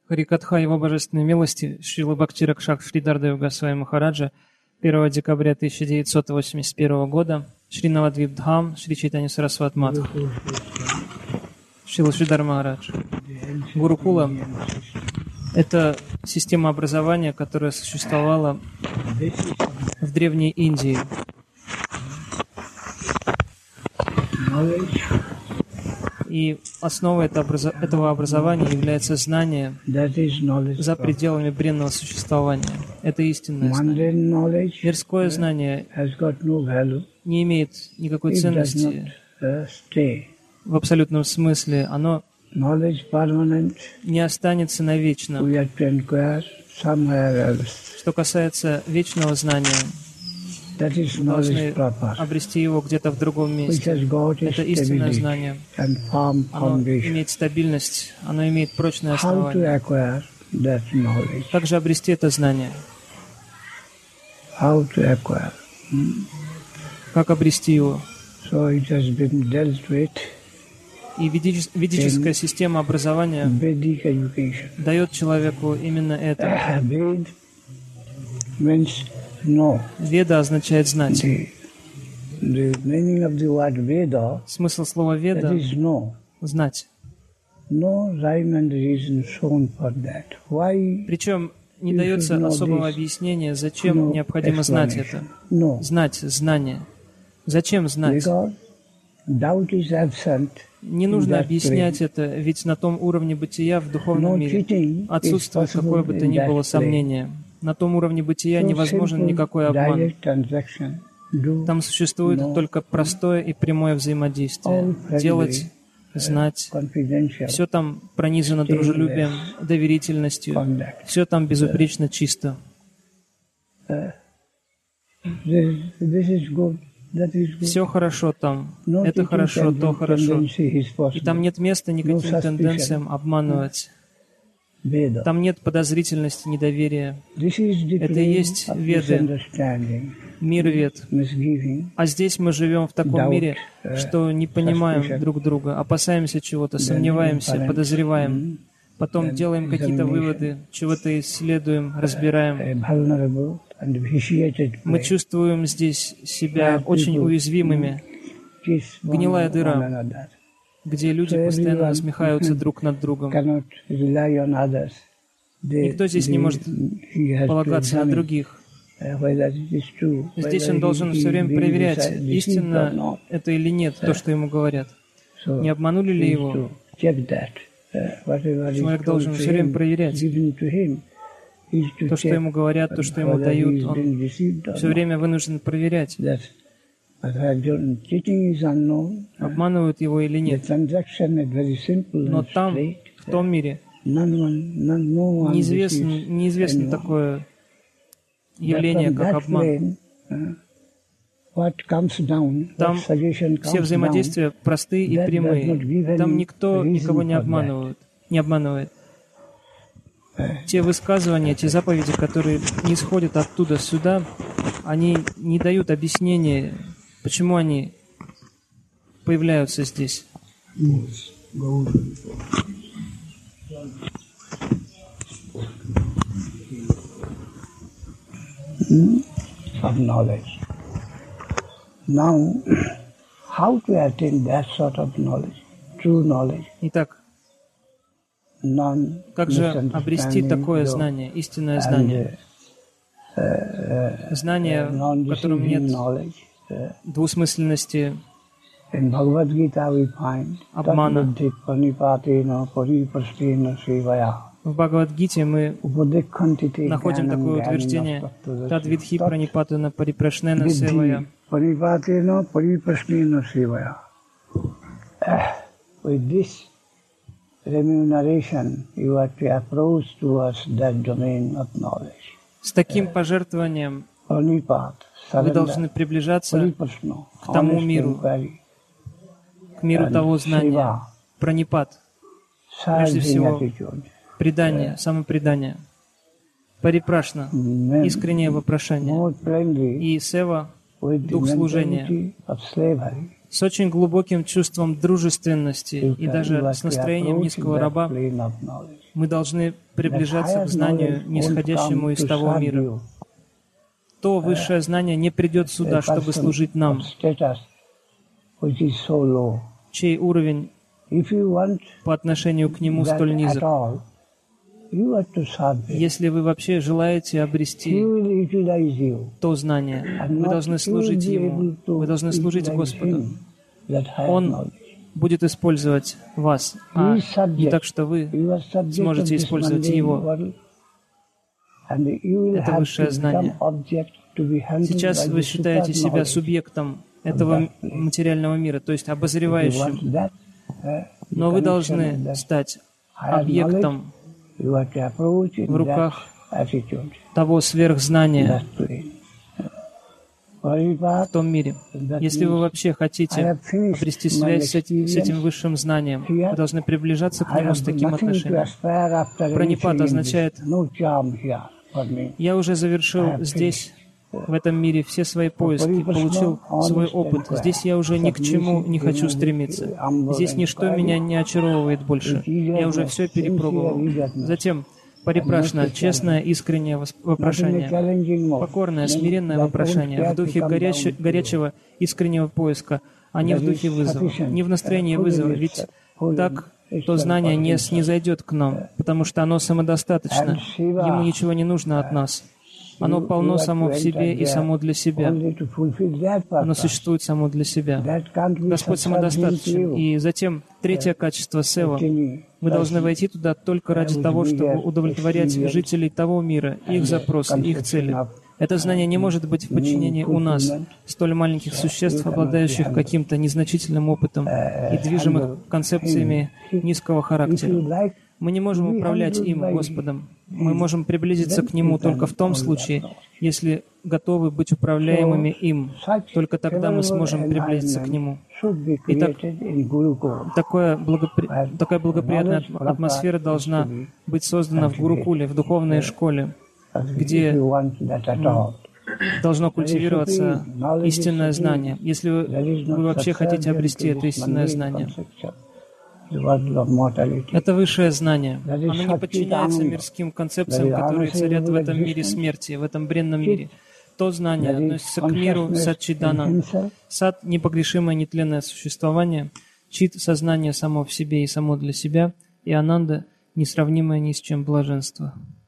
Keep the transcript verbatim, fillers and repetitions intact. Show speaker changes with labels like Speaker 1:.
Speaker 1: Харикатха Его Божественной Милости Шрила Бхакти Ракшак Шридардева Госвами Махараджа первого декабря тысяча девятьсот восемьдесят первого года Шри Навадвип Дхам, Шри Чайтанья Сарасват Мадх, Шрила Шридар Махарадж. Гурукула – это система образования, которая существовала в Древней Индии. И основой этого образования является знание за пределами бренного существования. Это истинное знание. Мирское знание не имеет никакой ценности в абсолютном смысле. Оно не останется навечно. Что касается вечного знания, мы должны обрести его где-то в другом месте. Это истинное знание. Оно имеет стабильность, оно имеет прочное основание. Как же обрести это знание? Как обрести его? И ведическая система образования дает человеку именно это. Веда означает знать. Смысл слова «веда» — знать. Причем не дается особого объяснения, зачем необходимо знать это. Знать, знание. Зачем знать? Не нужно объяснять это, ведь на том уровне бытия в духовном мире отсутствует какое бы то ни было сомнение. На том уровне бытия невозможен никакой обман. Там существует только простое и прямое взаимодействие. Делать, знать. Все там пронизано дружелюбием, доверительностью. Все там безупречно чисто. Все хорошо там. Это хорошо, то хорошо. И там нет места никаким тенденциям обманывать. Там нет подозрительности, недоверия. Это и есть веды, мир вед. А здесь мы живем в таком мире, что не понимаем друг друга, опасаемся чего-то, сомневаемся, подозреваем. Потом делаем какие-то выводы, чего-то исследуем, разбираем. Мы чувствуем здесь себя очень уязвимыми. Гнилая дыра, где люди постоянно насмехаются друг над другом. Никто здесь не может полагаться на других. Здесь он должен все время проверять, истинно это или нет, то, что ему говорят. Не обманули ли его? Человек должен все время проверять. То, что ему говорят, то, что ему дают, он все время вынужден проверять. Обманывают его или нет. Но там, в том мире, неизвестно, неизвестно такое явление, как обман. Там все взаимодействия простые и прямые. Там никто никого не обманывает. Не обманывает. Те высказывания, те заповеди, которые не исходят оттуда сюда, они не дают объяснения, почему они появляются здесь.
Speaker 2: Of knowledge. Now, how to attain that sort of knowledge, true knowledge?
Speaker 1: Итак, как же обрести такое знание, истинное знание? Знание, в котором нет двусмысленности, обмана. В Бхагавад-гите мы находим такое утверждение «Тадвидхи пранипатена парипрашнена севая». С таким пожертвованием вы должны приближаться к тому миру, к миру того знания, пранипат, прежде всего, предание, самопредание, парипрашна, искреннее вопрошание, и сева, дух служения, с очень глубоким чувством дружественности и даже с настроением низкого раба Мы должны приближаться к знанию, нисходящему из того мира. То высшее знание не придет сюда, чтобы служить нам, чей уровень по отношению к нему столь низок. Если вы вообще желаете обрести то знание, вы должны служить Ему, вы должны служить Господу. Он будет использовать вас, а не так, что вы сможете использовать Его. Это высшее знание. Сейчас вы считаете себя субъектом этого материального мира, то есть обозревающим. Но вы должны стать объектом в руках того сверхзнания в том мире. Если вы вообще хотите обрести связь с этим высшим знанием, вы должны приближаться к нему с таким отношением. Пранипат означает: «Я уже завершил здесь, в этом мире, все свои поиски, получил свой опыт. Здесь я уже ни к чему не хочу стремиться. Здесь ничто меня не очаровывает больше. Я уже все перепробовал». Затем парипрашна, честное, искреннее вопрошание, покорное, смиренное вопрошание, в духе горяче, горячего, искреннего поиска, а не в духе вызова, не в настроении вызова, ведь так то знание не снизойдет к нам, потому что оно самодостаточно, ему ничего не нужно от нас. Оно полно само в себе и само для себя. Оно существует само для себя. Господь самодостаточен. И затем третье качество — сева. Мы должны войти туда только ради того, чтобы удовлетворять жителей того мира, их запросы, их цели. Это знание не может быть в подчинении у нас, столь маленьких существ, обладающих каким-то незначительным опытом и движимых концепциями низкого характера. Мы не можем управлять им, Господом. Мы можем приблизиться к Нему только в том случае, если готовы быть управляемыми им. Только тогда мы сможем приблизиться к Нему. Итак, такое благопри... такая благоприятная атмосфера должна быть создана в Гурукуле, в духовной школе, где должно культивироваться истинное знание, если вы, вы вообще хотите обрести это истинное знание. Это высшее знание. Оно не подчиняется мирским концепциям, которые царят в этом мире смерти, в этом бренном мире. То знание относится к миру сатчидана. Сат — непогрешимое нетленное существование, чит — сознание само в себе и само для себя, и ананда — несравнимое ни с чем блаженство.